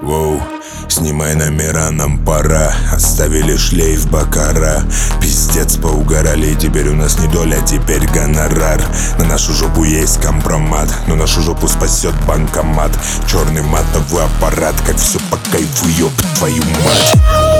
Воу, снимай номера, нам пора. Оставили шлейф бакара. Пиздец, поугорали, и теперь у нас не доля, теперь гонорар. На нашу жопу есть компромат, но нашу жопу спасет банкомат. Черный матовый аппарат, как все по кайфу, ёб твою мать.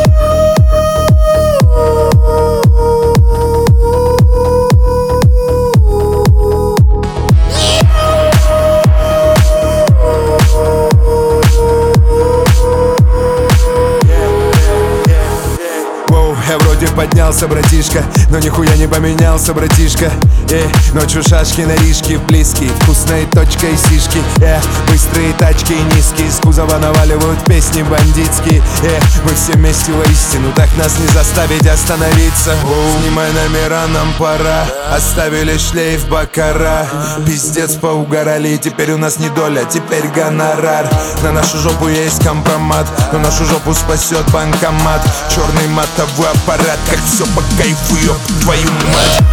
Я вроде поднялся, братишка, но нихуя не поменялся, братишка. Ночью шашки на рижке, близкие, вкусной точкой сишки. Быстрые тачки и низкие, с кузова наваливают песни бандитские. Мы все вместе воистину, так нас не заставить остановиться. Снимай номера, нам пора. Оставили шлейф бакара. Пиздец, поугорали, и теперь у нас не доля, теперь гонорар. На нашу жопу есть компромат, но нашу жопу спасет банкомат. Черный матовый аппарат, как все по кайфу, ёб твою мать.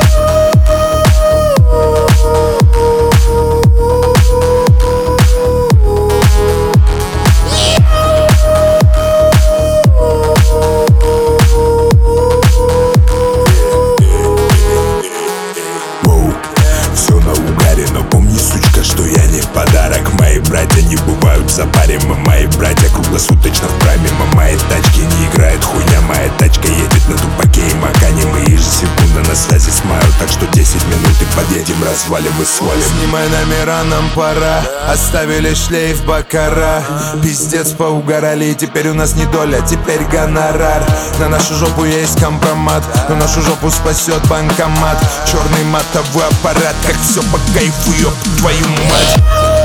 Все на угаре, но помни, сучка, что я не подарок. Мои братья не бывают в запаре, мои братья круглосуточно в прайме. Моей тачки не играет хуйня, моя тачка едет на тупаке и макане. Мы ежесекундно на связи с Майо, так что 10 минут и подъедем, развалим и свалим. Снимай номера, нам пора. Оставили шлейф бакара. Пиздец, поугорали, и теперь у нас не доля, теперь гонорар. На нашу жопу есть компромат, но нашу жопу спасет банкомат. Черный матовый аппарат, как все по кайфу, ёб твою мать.